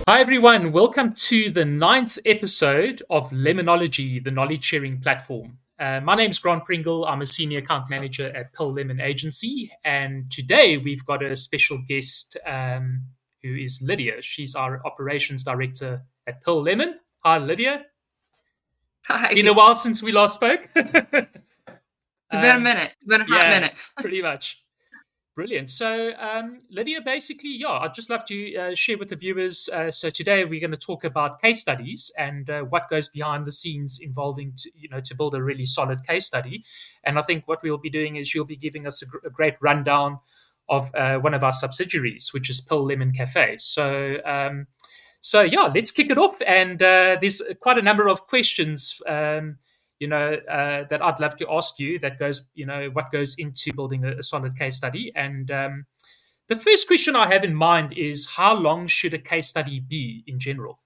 Hi, everyone. Welcome to the ninth episode of Lemonology, the knowledge sharing platform. My name is Grant Pringle. I'm a senior account manager at Pearl Lemon Agency. And today we've got a special guest who is Lydia. She's our operations director at Pearl Lemon. Hi, Lydia. It's Hi. been a while since we last spoke. It's been a minute. It's been a hot minute. Pretty much. Brilliant. So, Lydia, basically, I'd just love to share with the viewers. So today we're going to talk about case studies and what goes behind the scenes involving, to build a really solid case study. And I think what we'll be doing is you'll be giving us a great rundown of one of our subsidiaries, which is Pearl Lemon Cafe. So, let's kick it off. And there's quite a number of questions. That I'd love to ask you that goes, what goes into building a solid case study. And the first question I have in mind is how long should a case study be in general?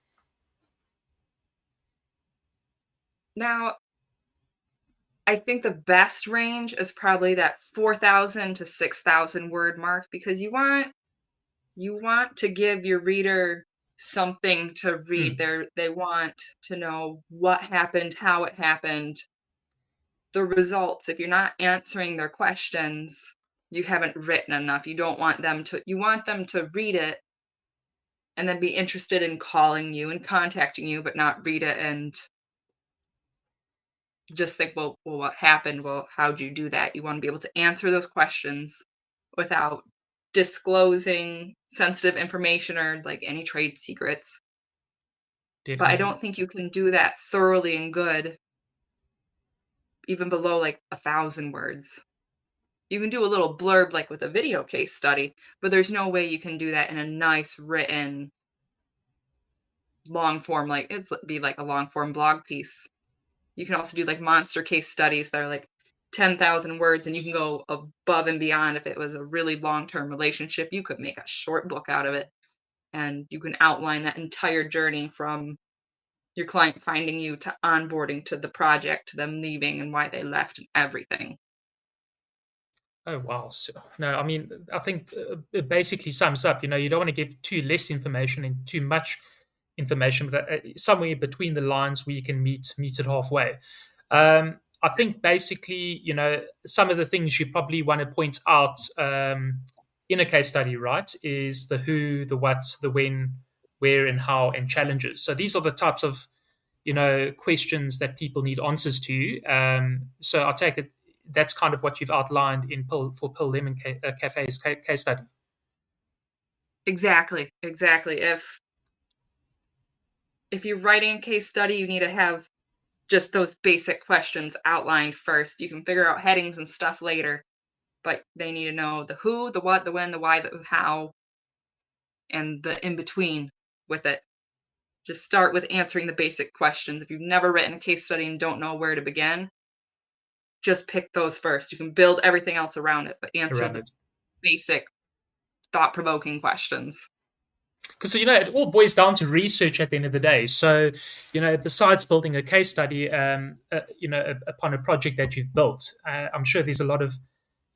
Now, I think the best range is probably that 4,000 to 6,000 word mark because you want to give your reader something to read. They want to know what happened, how it happened, the results. If you're not answering their questions, you haven't written enough. You want them to read it and then be interested in calling you and contacting you, but not read it and just think, well, what happened? Well, how'd you do that? You want to be able to answer those questions without disclosing sensitive information or like any trade secrets. Definitely. But I don't think you can do that thoroughly and good, even below like 1,000 words. You can do a little blurb like with a video case study, but there's no way you can do that in a nice written long form, like it'd be like a long form blog piece. You can also do like monster case studies that are like 10,000 words, and you can go above and beyond. If it was a really long-term relationship, you could make a short book out of it, and you can outline that entire journey from your client finding you to onboarding to the project to them leaving and why they left and everything. Oh, wow. So, no, I mean, I think it basically sums up, you don't want to give too less information and too much information, but somewhere between the lines where you can meet it halfway. I think basically, some of the things you probably want to point out in a case study, right, is the who, the what, the when, where, and how, and challenges. So these are the types of, questions that people need answers to. So I take it that's kind of what you've outlined for Pearl Lemon Cafe's case study. Exactly. If you're writing a case study, you need to have just those basic questions outlined first. You can figure out headings and stuff later, but they need to know the who, the what, the when, the why, the how, and the in between with it. Just start with answering the basic questions. If you've never written a case study and don't know where to begin, just pick those first. You can build everything else around it, but answer the basic thought-provoking questions. Because it all boils down to research at the end of the day. So besides building a case study upon a project that you've built, I'm sure there's a lot of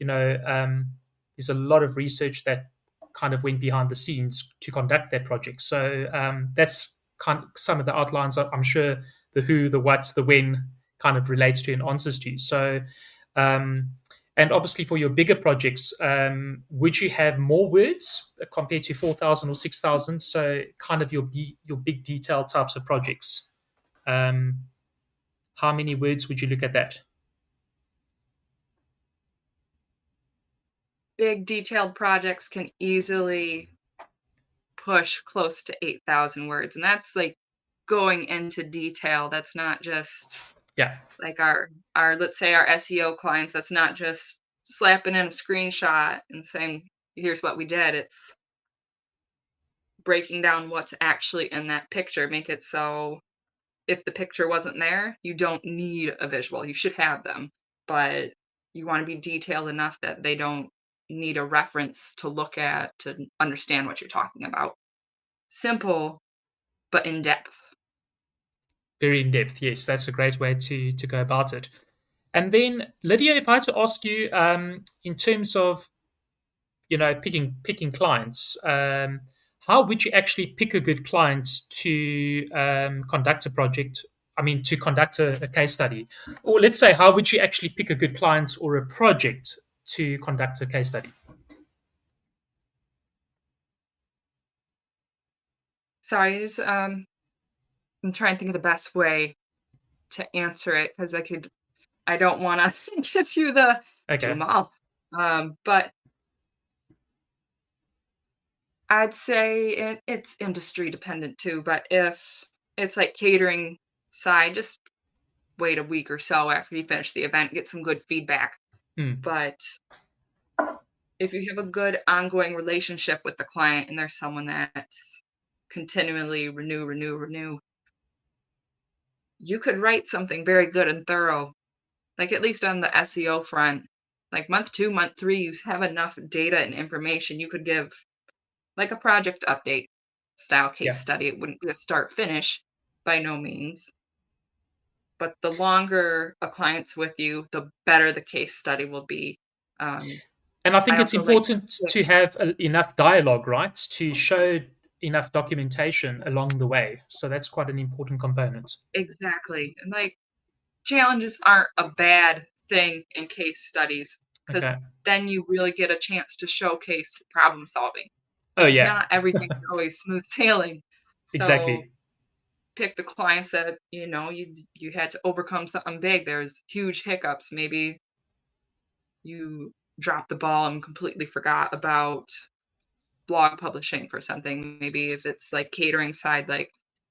research that kind of went behind the scenes to conduct that project. So that's kind of some of the outlines. I'm sure the who, the what, the when kind of relates to and answers to. So and obviously for your bigger projects, would you have more words compared to 4,000 or 6,000? So kind of your big detailed types of projects. How many words would you look at that? Big detailed projects can easily push close to 8,000 words. And that's like going into detail. That's not just like our let's say our SEO clients. That's not just slapping in a screenshot and saying, here's what we did. It's breaking down what's actually in that picture. Make it so if the picture wasn't there, you don't need a visual. You should have them, but you want to be detailed enough that they don't need a reference to look at to understand what you're talking about. Simple, but in depth. Very in depth, yes. That's a great way to go about it. And then, Lydia, if I had to ask you, in terms of picking clients, how would you actually pick a good client to conduct a project? I mean, to conduct a case study, or let's say, how would you actually pick a good client or a project to conduct a case study? Sorry, I'm trying to think of the best way to answer it because I don't want to give you the do Okay. them all. But I'd say it's industry dependent too. But if it's like catering side, just wait a week or so after you finish the event, get some good feedback. Hmm. But if you have a good ongoing relationship with the client and there's someone that's continually renew, you could write something very good and thorough. Like at least on the SEO front, like month 2, month 3, you have enough data and information. You could give like a project update style case Yeah. study. It wouldn't be a start finish by no means. But the longer a client's with you, the better the case study will be. Um, And I I think it's also like important to have enough dialogue, right, to show enough documentation along the way. So that's quite an important component. exactly. And like challenges aren't a bad thing in case studies because Okay. then you really get a chance to showcase problem solving Oh because yeah, not everything's always smooth sailing. So exactly. pick the clients that you had to overcome something big. There's huge hiccups. Maybe you dropped the ball and completely forgot about blog publishing for something. Maybe if it's like catering side, like,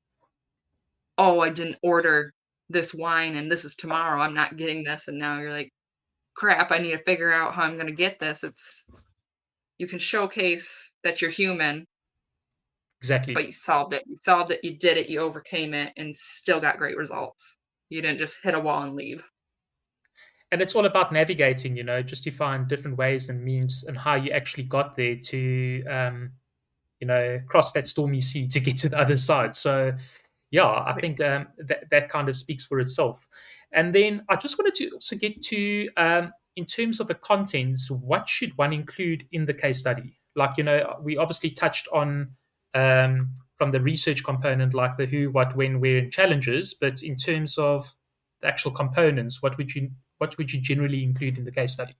oh, I didn't order this wine and this is tomorrow. I'm not getting this. And now you're like, crap, I need to figure out how I'm going to get this. It's You can showcase that you're human, but Exactly. you solved it. You solved it, you did it, you overcame it, and still got great results. You didn't just hit a wall and leave. And it's all about navigating, just to find different ways and means and how you actually got there to, cross that stormy sea to get to the other side. So, yeah, I Right. think that kind of speaks for itself. And then I just wanted to also get to, in terms of the contents, what should one include in the case study? Like, we obviously touched on from the research component, like the who, what, when, where, and challenges. But in terms of the actual components, what would you generally include in the case study?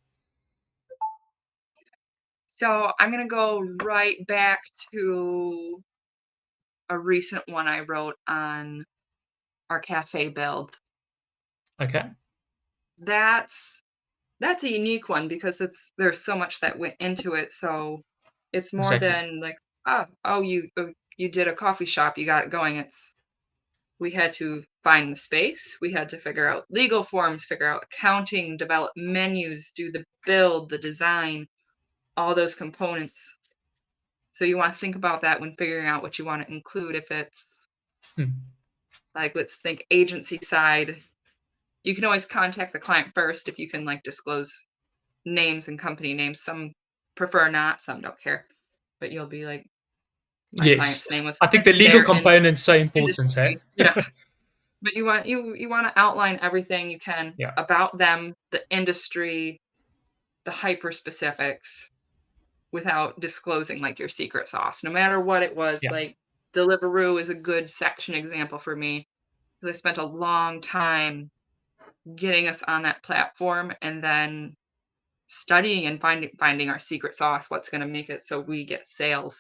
So I'm going to go right back to a recent one I wrote on our cafe build. Okay, That's that's a unique one because there's so much that went into it. So it's more exactly. than like, you did a coffee shop, you got it going. We had to find the space. We had to figure out legal forms, figure out accounting, develop menus, do the build, the design, all those components. So you want to think about that when figuring out what you want to include. If it's Hmm. like, let's think agency side, you can always contact the client first if you can like disclose names and company names. Some prefer not, some don't care. But you'll be like, my Yes, client's name was I think this. the legal They're in component's so important, hey? industry. Yeah. But you want to outline everything you can Yeah, about them, the industry, the hyper specifics without disclosing like your secret sauce. No matter what it was, yeah, like Deliveroo is a good section example for me because I spent a long time getting us on that platform and then studying and finding our secret sauce, what's going to make it so we get sales.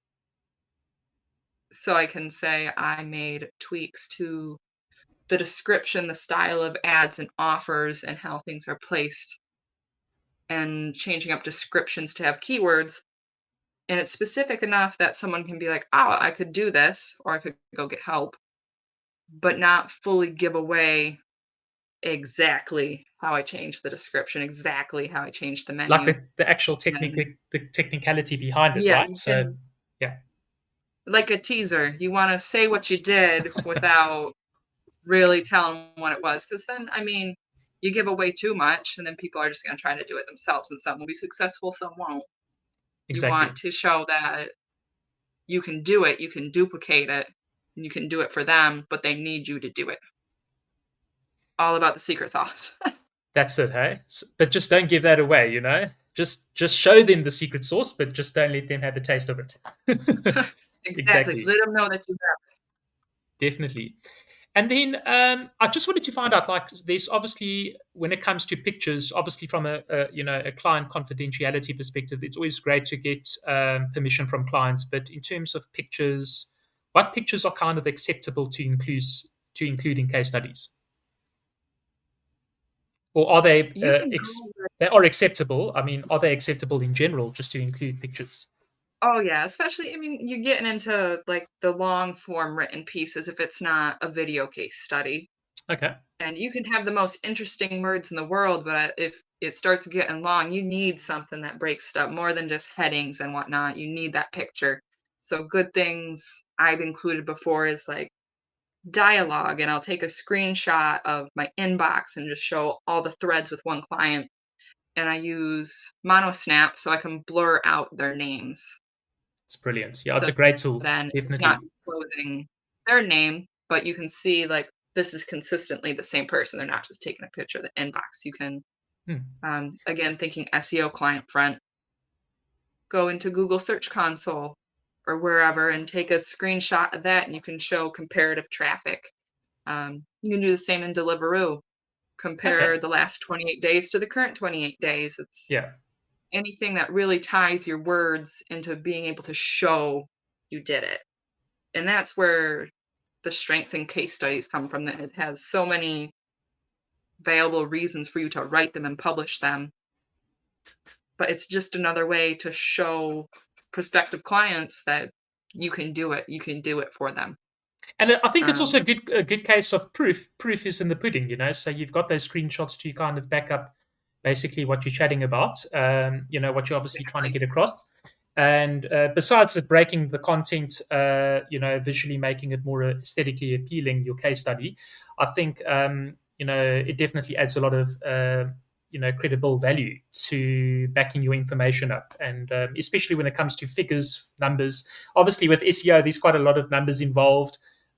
So I can say I made tweaks to the description, the style of ads and offers, and how things are placed, and changing up descriptions to have keywords. And it's specific enough that someone can be like, oh, I could do this, or I could go get help, but not fully give away exactly how I changed the description, exactly how I changed the like menu. the actual And technicality behind it, yeah, right? you So, can, yeah, like a teaser, you want to say what you did without really telling what it was. Because then, I mean, you give away too much, and then people are just going to try to do it themselves, and some will be successful, some won't. You want exactly. to show that you can do it, you can duplicate it, and you can do it for them, but they need you to do it. All about the secret sauce. That's it, hey? But just don't give that away. Just show them the secret sauce, but just don't let them have a taste of it. Exactly. Exactly. Let them know that you have. Definitely. And then I just wanted to find out, like, there's obviously when it comes to pictures, obviously from a client confidentiality perspective, it's always great to get permission from clients. But in terms of pictures, what pictures are kind of acceptable to include in case studies, or are they You can go. they are acceptable? I mean, are they acceptable in general just to include pictures? Oh yeah, especially I mean, you're getting into like the long form written pieces if it's not a video case study. Okay. And you can have the most interesting words in the world, but if it starts getting long, you need something that breaks it up more than just headings and whatnot. You need that picture. So good things I've included before is like dialogue, and I'll take a screenshot of my inbox and just show all the threads with one client. And I use MonoSnap so I can blur out their names. It's brilliant. Yeah, it's So a great tool. then it's not Definitely. disclosing their name, but you can see like this is consistently the same person. They're not just taking a picture of the inbox. You can, Hmm. again, thinking SEO client front, go into Google Search Console or wherever and take a screenshot of that, and you can show comparative traffic. You can do the same in Deliveroo. Okay. Compare the last 28 days to the current 28 days. It's Yeah. anything that really ties your words into being able to show you did it. And that's where the strength in case studies come from, that it has so many viable reasons for you to write them and publish them. But it's just another way to show prospective clients that you can do it. You can do it for them. And I think it's also Um, a good case of proof. Proof is in the pudding, So you've got those screenshots to kind of back up basically what you're chatting about, what you're obviously trying to exactly. get across. And besides it breaking the content, visually making it more aesthetically appealing, your case study, I think, it definitely adds a lot of, credible value to backing your information up. And especially when it comes to figures, numbers. Obviously, with SEO, there's quite a lot of numbers involved.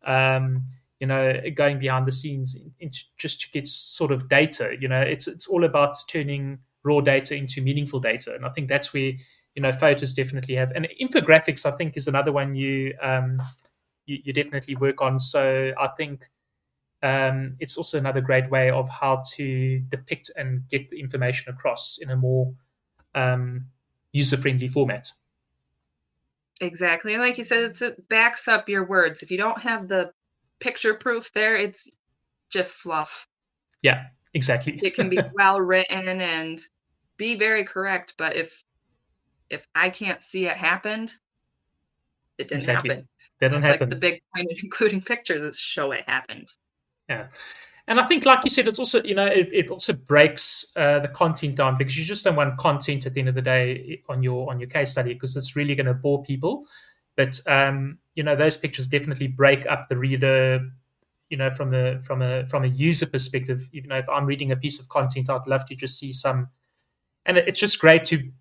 Going behind the scenes just to get sort of data. It's all about turning raw data into meaningful data, and I think that's where photos definitely have. And infographics, I think, is another one you definitely work on. So I think it's also another great way of how to depict and get the information across in a more user friendly format. Exactly. And like you said, it backs up your words. If you don't have the picture proof there, it's just fluff. Yeah, exactly. It can be well written and be very correct, but if I can't see it happened, it didn't Exactly. happen. That don't That's like the happen. big point of including pictures is show it happened. Yeah. And I think, like you said, it's also, it also breaks the content down, because you just don't want content at the end of the day on your case study, because it's really going to bore people. But those pictures definitely break up the reader. From a user perspective, even though if I'm reading a piece of content, I'd love to just see some, and it's just great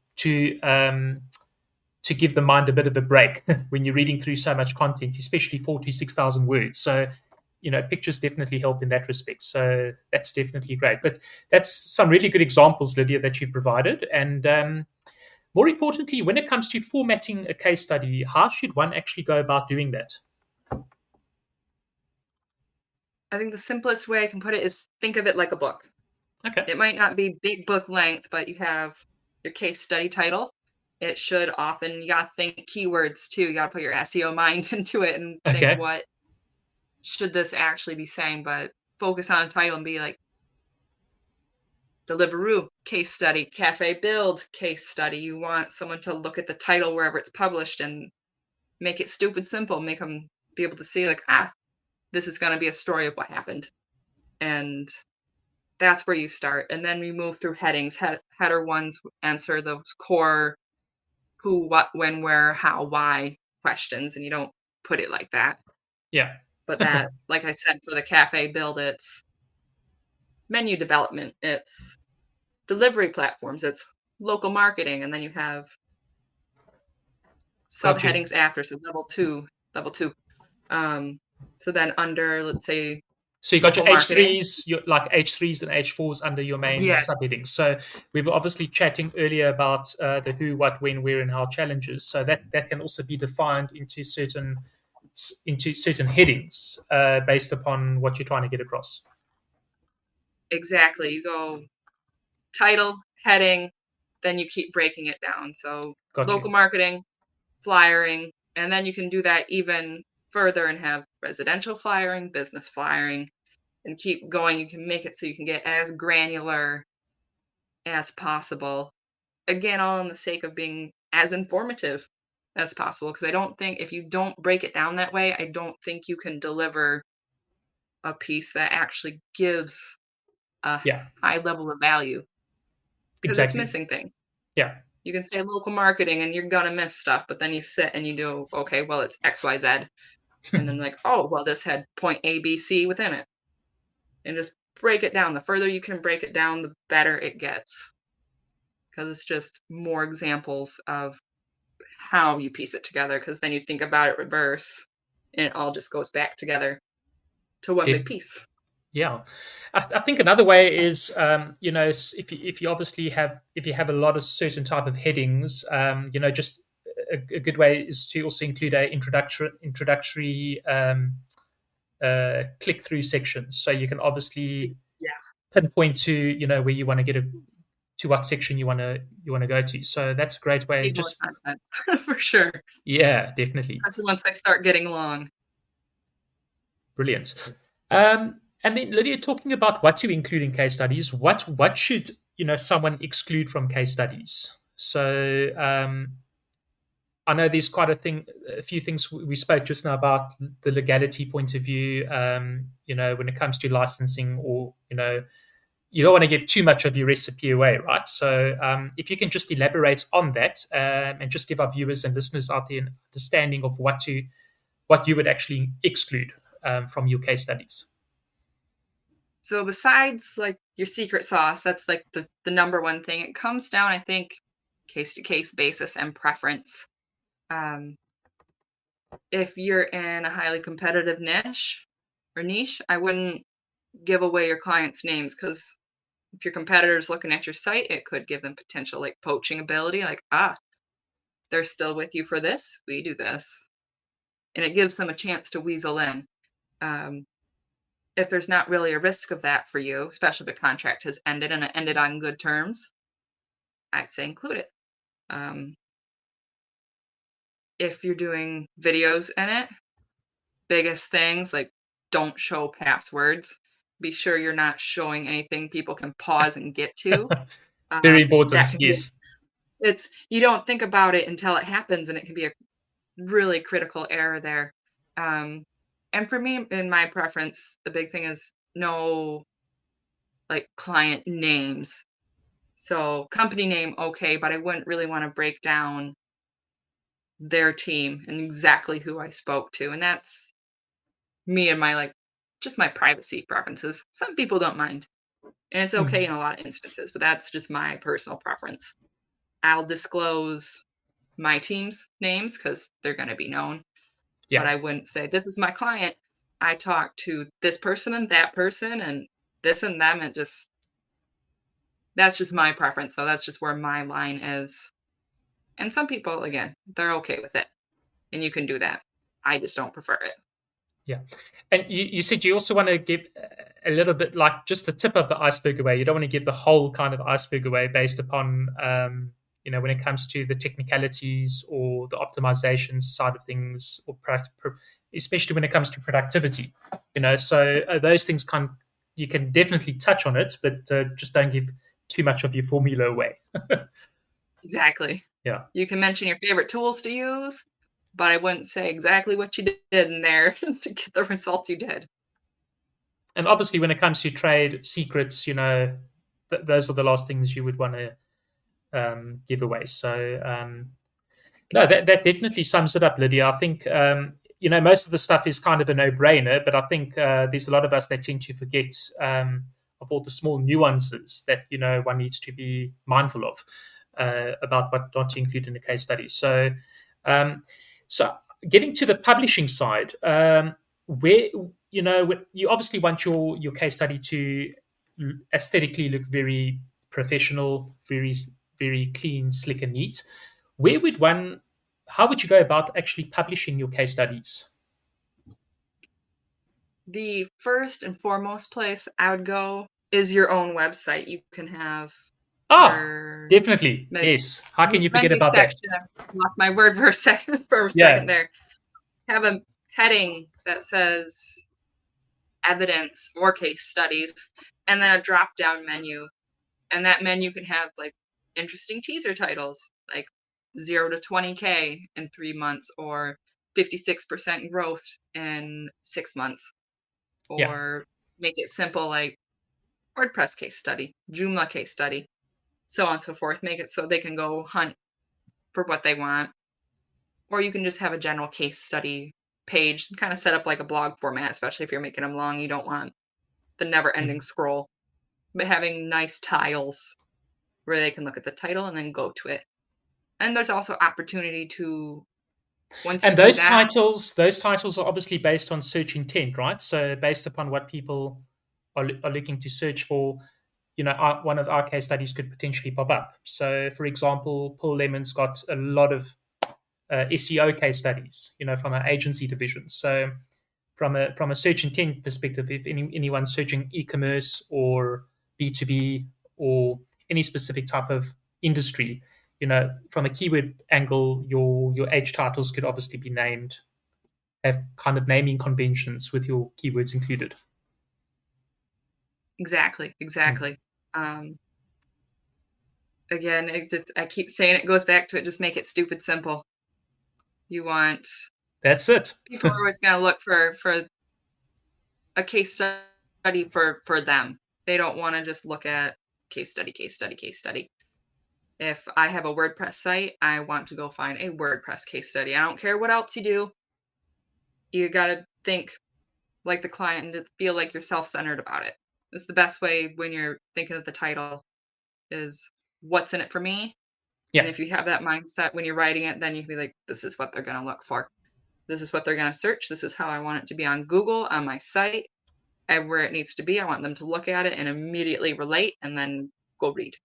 to give the mind a bit of a break when you're reading through so much content, especially 4 to 6,000 words. So, pictures definitely help in that respect. So that's definitely great. But that's some really good examples, Lydia, that you've provided. And more importantly, when it comes to formatting a case study, how should one actually go about doing that? I think the simplest way I can put it is think of it like a book. Okay. It might not be big book length, but you have your case study title. It should often, you gotta think keywords too. You gotta put your SEO mind into it and think, Okay. what should this actually be saying? But focus on a title and be like, Deliveroo case study, Cafe Build case study. You want someone to look at the title wherever it's published and make it stupid simple, make them be able to see, like, this is going to be a story of what happened. And that's where you start. And then we move through headings. Header ones answer those core who, what, when, where, how, why questions. And you don't put it like that. Yeah. But that, like I said, for the Cafe Build, it's menu development, it's delivery platforms, it's local marketing. And then you have Got you. subheadings after. So level two. So then under, let's say, So you got your local marketing. H3s, your like H3s and H4s under your main Yes, subheadings. So we were obviously chatting earlier about the who, what, when, where, and how challenges. So that can also be defined into certain headings based upon what you're trying to get across. exactly. You go title, heading, then you keep breaking it down. So Got you. local marketing, flyering, and then you can do that even further and have residential flyering, business flyering, and keep going. You can make it so you can get as granular as possible. Again, all in the sake of being as informative as possible. Because I don't think if you don't break it down that way, I don't think you can deliver a piece that actually gives a Yeah, high level of value because it's exactly. missing things. Yeah. You can say local marketing and you're gonna miss stuff, but then you sit and you do, okay, well, it's XYZ. And then like, oh, well, this had point A, B, C within it. And just break it down. The further you can break it down, the better it gets. Because it's just more examples of how you piece it together. Because then you think about it reverse and it all just goes back together to one big Def- piece. yeah, I think another way is, if you obviously have a lot of certain type of headings, just a good way is to also include a introductory click through section, so you can obviously Yeah, pinpoint to where you want to to what section you want to go to. So that's a great way. table of Just contents for sure. yeah, definitely. That's once they start getting long. Brilliant. And then Lydia, talking about what to include in case studies, what should someone exclude from case studies? So I know there's quite a few things we spoke just now about the legality point of view. When it comes to licensing, or you don't want to give too much of your recipe away, right? So if you can just elaborate on that and just give our viewers and listeners out there an understanding of what you would actually exclude from your case studies. So besides like your secret sauce, that's like the number one thing. It comes down, I think, case to case basis and preference. Um, if you're in a highly competitive niche, I wouldn't give away your clients' names because if your competitor's looking at your site, it could give them potential like poaching ability, like, they're still with you for this, we do this. And it gives them a chance to weasel in. Um, if there's not really a risk of that for you, especially if a contract has ended and it ended on good terms, I'd say include it. Um, if you're doing videos in it, biggest things like don't show passwords. Be sure you're not showing anything people can pause and get to. Very That important, can be yes. it's you don't think about it until it happens, and it can be a really critical error there. Um, and for me, in my preference, the big thing is no like client names. So company name, okay, but I wouldn't really want to break down their team and exactly who I spoke to. And that's me and my like just my privacy preferences. Some people don't mind. And it's okay Mm, in a lot of instances, but that's just my personal preference. I'll disclose my team's names because they're going to be known, but yeah. I wouldn't say, this is my client. I talked to this person and that person and this and them. And just, that's just my preference. So that's just where my line is. And some people, again, they're okay with it. And you can do that. I just don't prefer it. Yeah. And you said you also want to give a little bit, like just the tip of the iceberg away. You don't want to give the whole kind of iceberg away based upon, when it comes to the technicalities or the optimization side of things, or especially when it comes to productivity. So those things you can definitely touch on it, but just don't give too much of your formula away. Exactly. Yeah. You can mention your favorite tools to use, but I wouldn't say exactly what you did in there to get the results you did. And obviously, when it comes to trade secrets, those are the last things you would want to give away. So no, that definitely sums it up, Lydia. I think most of the stuff is kind of a no-brainer, but I think there's a lot of us that tend to forget of all the small nuances that one needs to be mindful of about what not to include in a case study. Um, so getting to the publishing side, where you obviously want your case study to aesthetically look very professional, very very clean, slick, and neat. Where would one? How would you go about actually publishing your case studies? The first and foremost place I would go is your own website. You can have Ah, your definitely. Yes. How can you forget menu about that? section. I lost my word for a second Yeah. there. Have a heading that says evidence or case studies, and then a drop down menu. And that menu can have like interesting teaser titles, like 0 to 20K in 3 months, or 56% growth in 6 months, Yeah. or make it simple like WordPress case study, Joomla case study, so on and so forth. Make it so they can go hunt for what they want. Or you can just have a general case study page, kind of set up like a blog format, especially if you're making them long. You don't want the never ending Mm. scroll, but having nice tiles where they can look at the title and then go to it. And there's also opportunity to, once you And do that, those titles are obviously based on search intent, right? So based upon what people are looking to search for, one of our case studies could potentially pop up. So, for example, Paul Lemon's got a lot of SEO case studies, from our agency division. So, from a search intent perspective, if anyone's searching e-commerce or B2B or any specific type of industry, from a keyword angle, your age titles could obviously be named, have kind of naming conventions with your keywords included. exactly, Mm. exactly. Again, I keep saying it goes back to it. Just make it stupid simple. You want That's it. people are always going to look for a case study for them. They don't want to just look at case study, case study, case study. If I have a WordPress site, I want to go find a WordPress case study. I don't care what else you do. You got to think like the client and to feel like you're self-centered about it. It's the best way when you're thinking of the title is what's in it for me. And Yeah. if you have that mindset when you're writing it, then you can be like, this is what they're going to look for. This is what they're going to search. This is how I want it to be on Google, on my site, where it needs to be. I want them to look at it and immediately relate and then go read.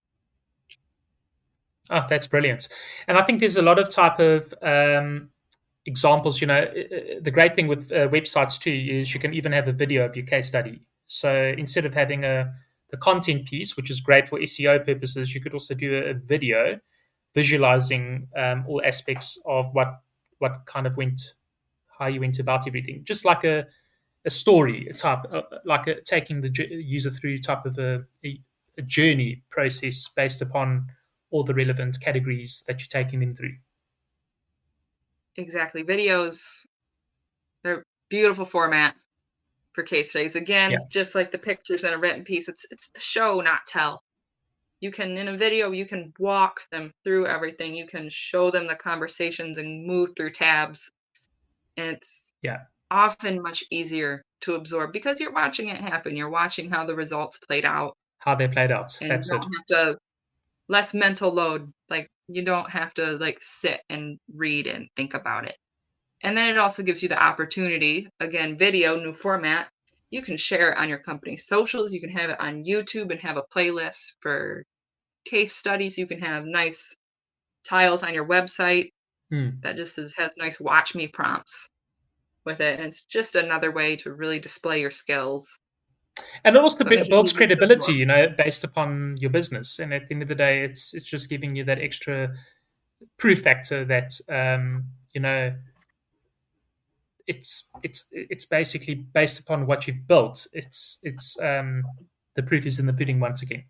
Oh, that's brilliant. And I think there's a lot of type of examples. The great thing with websites too is you can even have a video of your case study. So instead of having the content piece, which is great for SEO purposes, you could also do a video visualizing all aspects of what kind of how you went about everything, just like a story type, like taking the user through type of a journey process based upon all the relevant categories that you're taking them through. Exactly. Videos, they're beautiful format for case studies. Yeah. Again, just like the pictures in a written piece, it's the show, not tell. You can, in a video, you can walk them through everything. You can show them the conversations and move through tabs. And it's Yeah. often much easier to absorb because you're watching it happen. You're watching how the results played out. How they played out. And you That's don't it. have to, less mental load. Like you don't have to like sit and read and think about it. And then it also gives you the opportunity, again, video, new format. You can share it on your company's socials. You can have it on YouTube and have a playlist for case studies. You can have nice tiles on your website Hmm. that just has nice watch me prompts with it. And it's just another way to really display your skills. And it also So it makes it builds easier to absorb. credibility, based upon your business. And at the end of the day, it's just giving you that extra proof factor that it's basically based upon what you've built. It's the proof is in the pudding once again.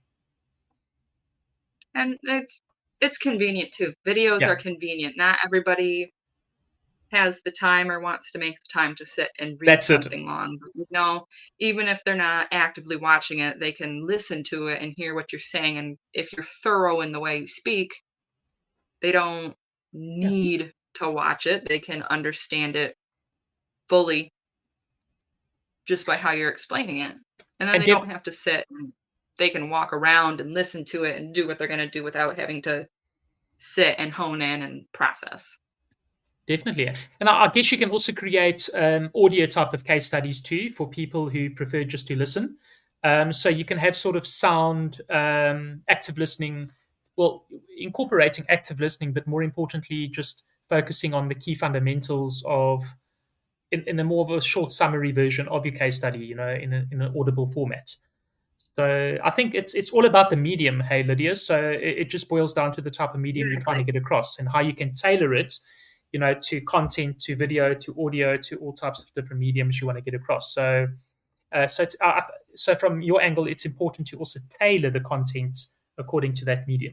And it's convenient too. Videos Yeah, are convenient. Not everybody has the time or wants to make the time to sit and read that's it. something long. But even if they're not actively watching it, they can listen to it and hear what you're saying. And if you're thorough in the way you speak, they don't Yeah. need to watch it. They can understand it fully just by how you're explaining it. And then And they don't have to sit and they can walk around and listen to it and do what they're going to do without having to sit and hone in and process. Definitely. And I guess you can also create audio type of case studies too for people who prefer just to listen. So you can have sort of sound, active listening, well, incorporating active listening, but more importantly, just focusing on the key fundamentals of, in a more of a short summary version of your case study, in an audible format. So I think it's all about the medium, hey Lydia. So it just boils down to the type of medium you're trying to Exactly. get across and how you can tailor it, to content, to video, to audio, to all types of different mediums you want to get across. So from your angle, it's important to also tailor the content according to that medium.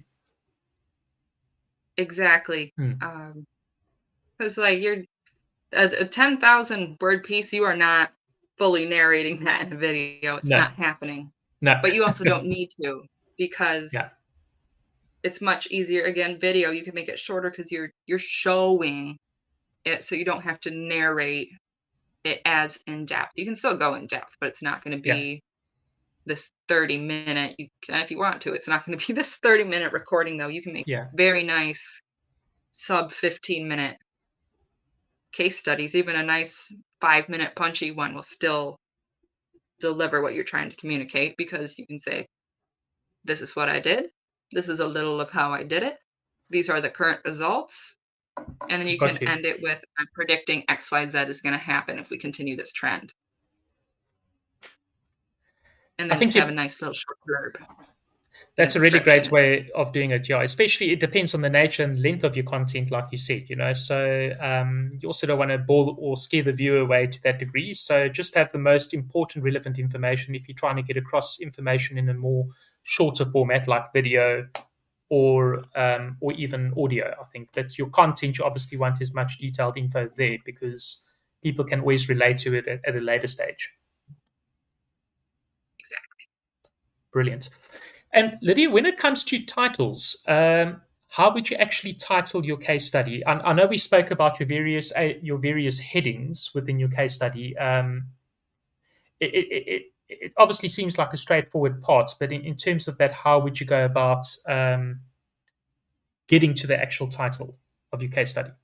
Exactly. Hmm. Because like you're a 10,000 word piece, you are not fully narrating that in a video. It's No, not happening. no, But you also don't need to, yeah, because it's much easier. Again, video, you can make it shorter because you're showing it, so you don't have to narrate it as in depth. You can still go in depth, but it's not going to yeah, be this 30-minute. You can, if you want to. It's not going to be this 30-minute recording, though. You can make yeah, very nice sub 15-minute case studies. Even a nice 5-minute punchy one will still deliver what you're trying to communicate, because you can say, this is what I did. This is a little of how I did it. These are the current results. And then you can got you. end it with, I'm predicting XYZ is going to happen if we continue this trend. And I then just think have a you nice little short blurb in a That's a really great description. way of doing it. Yeah, especially it depends on the nature and length of your content, like you said. So you also don't want to bore or scare the viewer away to that degree. So just have the most important, relevant information. If you're trying to get across information in a more shorter format, like video or even audio, I think that's your content. You obviously want as much detailed info there because people can always relate to it at a later stage. Exactly. Brilliant. And Lydia, when it comes to titles, how would you actually title your case study? I know we spoke about your various headings within your case study. It obviously seems like a straightforward part, but in terms of that, how would you go about getting to the actual title of your case study?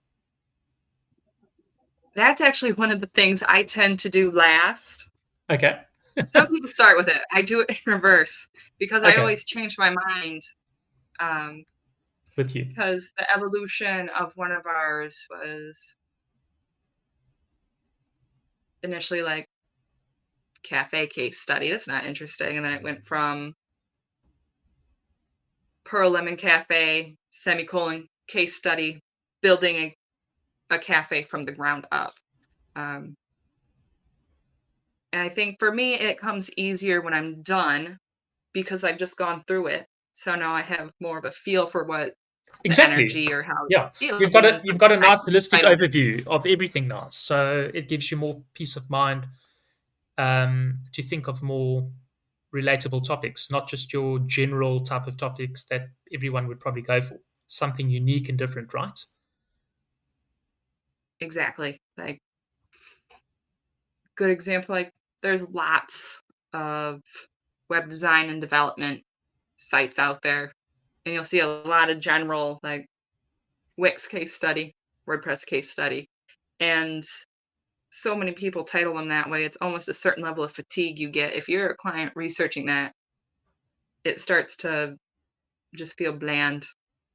That's actually one of the things I tend to do last. Okay. Some people start with it. I do it in reverse because I Okay. always change my mind. Um, With you. because the evolution of one of ours was initially like cafe case study. That's not interesting. And then it went from Pearl Lemon Cafe, semicolon, case study, building a cafe from the ground up. Um, and I think for me, it comes easier when I'm done because I've just gone through it. So now I have more of a feel for what the Exactly. energy or how it Yeah. You've feels, got even a you've got a I nice holistic title. overview of everything now. So it gives you more peace of mind to think of more relatable topics, not just your general type of topics that everyone would probably go for. Something unique and different, right? Exactly. Like, good example, like there's lots of web design and development sites out there, and you'll see a lot of general like Wix case study, WordPress case study, and so many people title them that way. It's almost a certain level of fatigue you get if you're a client researching that. It starts to just feel bland.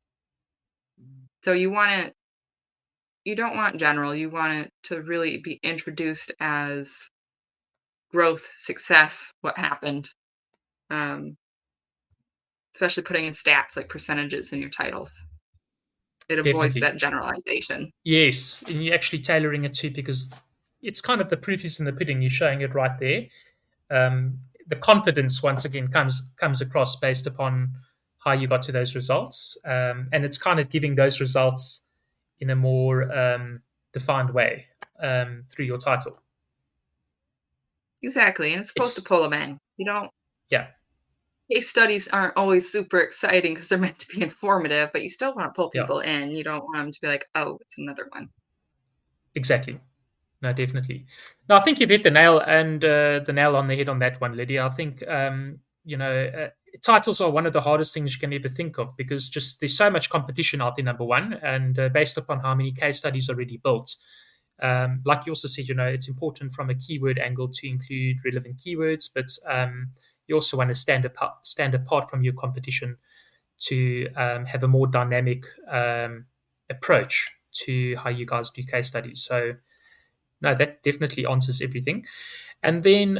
So you don't want general. You want it to really be introduced as growth, success, what happened. Um, especially putting in stats like percentages in your titles. It avoids Definitely. that generalization. Yes. And you're actually tailoring it to because it's kind of the proof is in the pudding. You're showing it right there. The confidence once again comes across based upon how you got to those results, and it's kind of giving those results in a more defined way through your title. Exactly. And it's supposed to It's pull them in. You don't, yeah, case studies aren't always super exciting because they're meant to be informative, but you still want to pull yeah, people in. You don't want them to be like, oh, it's another one. exactly. No, definitely. No, I think you've hit the nail on the head on that one, Lydia. I think titles are one of the hardest things you can ever think of because just there's so much competition out there, number one, and based upon how many case studies already built. Like you also said, it's important from a keyword angle to include relevant keywords, but you also want to stand apart from your competition to have a more dynamic approach to how you guys do case studies. So, no, that definitely answers everything. And then,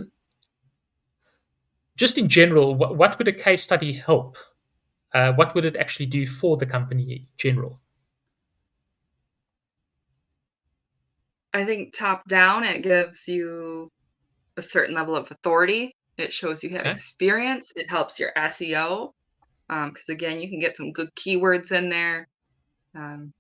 just in general, what would a case study help? What would it actually do for the company in general? I think top down, it gives you a certain level of authority. It shows you have Okay. experience. It helps your SEO because again, you can get some good keywords in there. Um,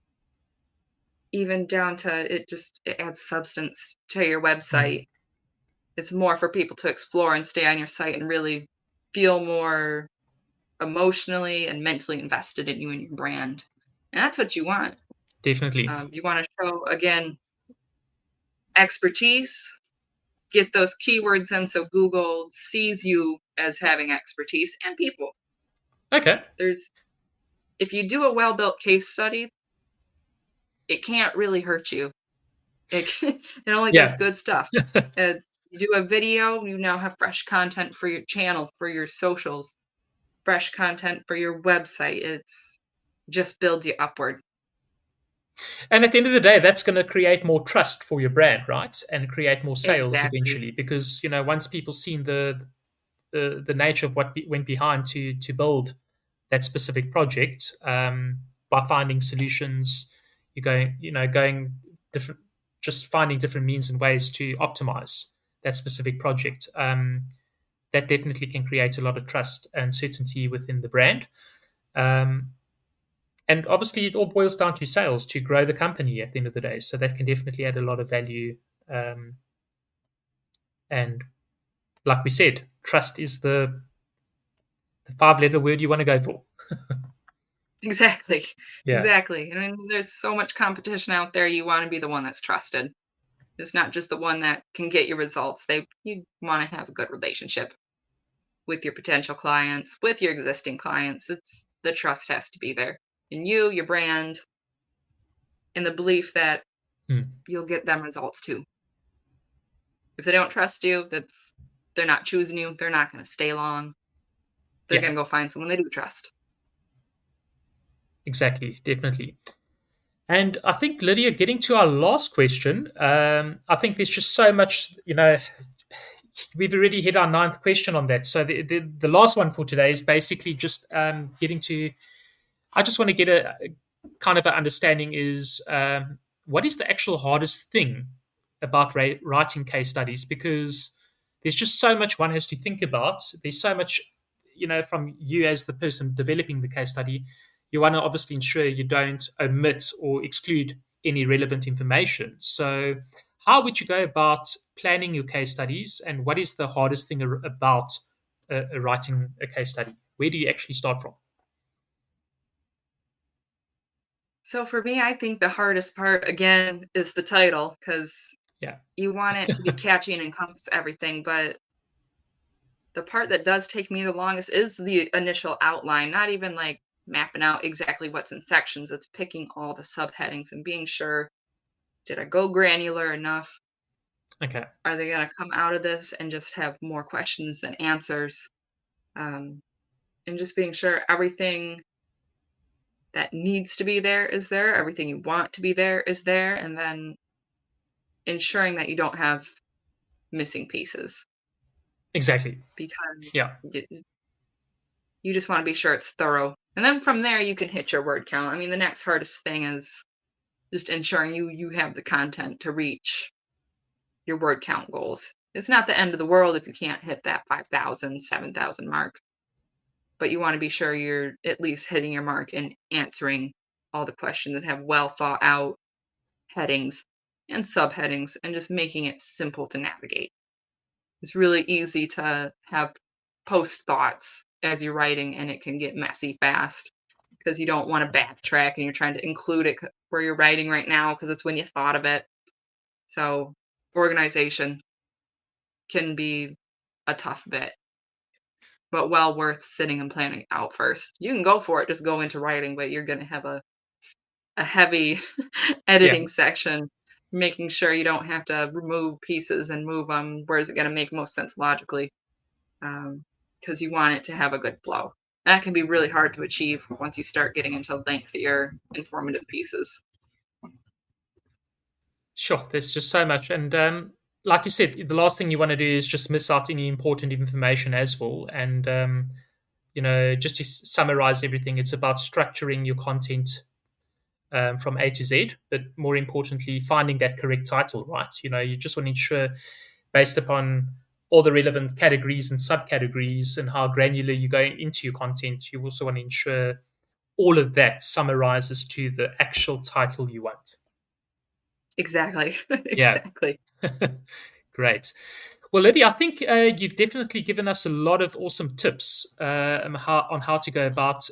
even down to it adds substance to your Mm, website. It's more for people to explore and stay on your site and really feel more emotionally and mentally invested in you and your brand. And that's what you want. definitely. You want to show, again, expertise, get those keywords in so Google sees you as having expertise and people. Okay. There's If you do a well-built case study, it can't really hurt you. It only does Yeah. good stuff. You do a video, you now have fresh content for your channel, for your socials, fresh content for your website. It's just builds you upward. And at the end of the day, that's going to create more trust for your brand, right? And create more sales Exactly. eventually, because once people seen the nature of what went behind to build that specific project, by finding solutions, you're going different, just finding different means and ways to optimize that specific project. That definitely can create a lot of trust and certainty within the brand. Um, and obviously, it all boils down to sales to grow the company at the end of the day. So that can definitely add a lot of value. Um, and like we said, trust is the five-letter word you want to go for. Exactly. Yeah, Exactly. I mean, there's so much competition out there. You want to be the one that's trusted. It's not just the one that can get you results. You want to have a good relationship with your potential clients, with your existing clients. It's the trust has to be there. In you, your brand, and the belief that mm, you'll get them results too. If they don't trust you, they're not choosing you. They're not going to stay long. They're yeah, going to go find someone they do trust. exactly, definitely. And I think, Lydia, getting to our last question, I think there's just so much, we've already hit our ninth question on that. So the last one for today is basically just getting to, I just want to get a kind of an understanding is what is the actual hardest thing about writing case studies? Because there's just so much one has to think about. There's so much, from you as the person developing the case study, you want to obviously ensure you don't omit or exclude any relevant information. So, how would you go about planning your case studies, and what is the hardest thing about writing a case study? Where do you actually start from? So for me, I think the hardest part, again, is the title because Yeah. you want it to be catchy and encompass everything. But the part that does take me the longest is the initial outline, not even like mapping out exactly what's in sections. It's picking all the subheadings and being sure, did I go granular enough? Okay. Are they going to come out of this and just have more questions than answers? Um, and just being sure everything that needs to be there is there, everything you want to be there is there, and then ensuring that you don't have missing pieces Exactly. because Yeah. you just want to be sure it's thorough. And then from there, you can hit your word count. I mean, the next hardest thing is just ensuring you have the content to reach your word count goals. It's not the end of the world if you can't hit that 5,000, 7,000 mark, but you want to be sure you're at least hitting your mark and answering all the questions and have well thought out headings and subheadings and just making it simple to navigate. It's really easy to have post thoughts as you're writing, and it can get messy fast because you don't want to backtrack and you're trying to include it where you're writing right now because it's when you thought of it. So, organization can be a tough bit. but well worth sitting and planning out first. You can go for it, just go into writing, but you're gonna have a heavy Yeah, editing section, making sure you don't have to remove pieces and move them. Where is it gonna make most sense logically? Because you want it to have a good flow. That can be really hard to achieve once you start getting into lengthier, informative pieces. sure. There's just so much. And like you said, the last thing you want to do is just miss out any important information as well. And, just to summarize everything, it's about structuring your content from A to Z, but more importantly, finding that correct title, right? You just want to ensure, based upon all the relevant categories and subcategories and how granular you're going into your content, you also want to ensure all of that summarizes to the actual title you want. Exactly. Yeah. Exactly. Great. Well, Libby, I think you've definitely given us a lot of awesome tips on how to go about,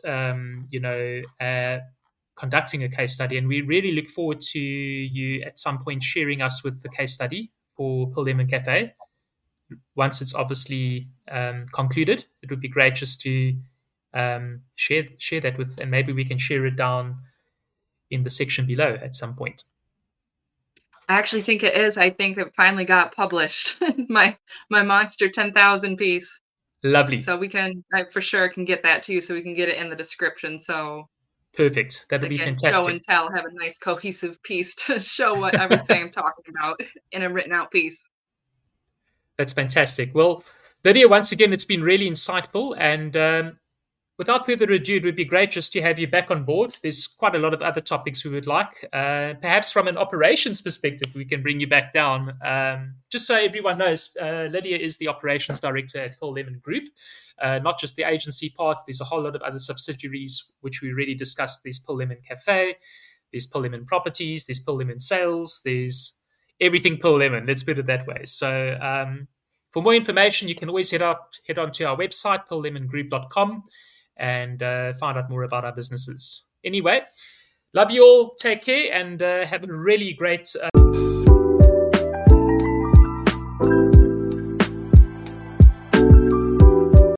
conducting a case study. And we really look forward to you at some point sharing us with the case study for Pill Lemon Cafe. Once it's obviously concluded, it would be great just to share that with, and maybe we can share it down in the section below at some point. I actually think it is. I think it finally got published. My Monster 10,000 piece. Lovely. So I for sure can get that to you so we can get it in the description. So Perfect. That would be again, fantastic. show and tell, have a nice cohesive piece to show what everything I'm talking about in a written out piece. That's fantastic. Well, Lydia, once again, it's been really insightful. And without further ado, it would be great just to have you back on board. There's quite a lot of other topics we would like. Perhaps from an operations perspective, we can bring you back down. Just so everyone knows, Lydia is the operations director at Pill Lemon Group. Not just the agency part, there's a whole lot of other subsidiaries, which we already discussed. There's Pill Lemon Cafe, there's Pill Lemon Properties, there's Pill Lemon Sales, there's everything Pill Lemon, let's put it that way. So for more information, you can always head on to our website, pilllemongroup.com, and find out more about our businesses. Anyway, love you all. Take care and have a really great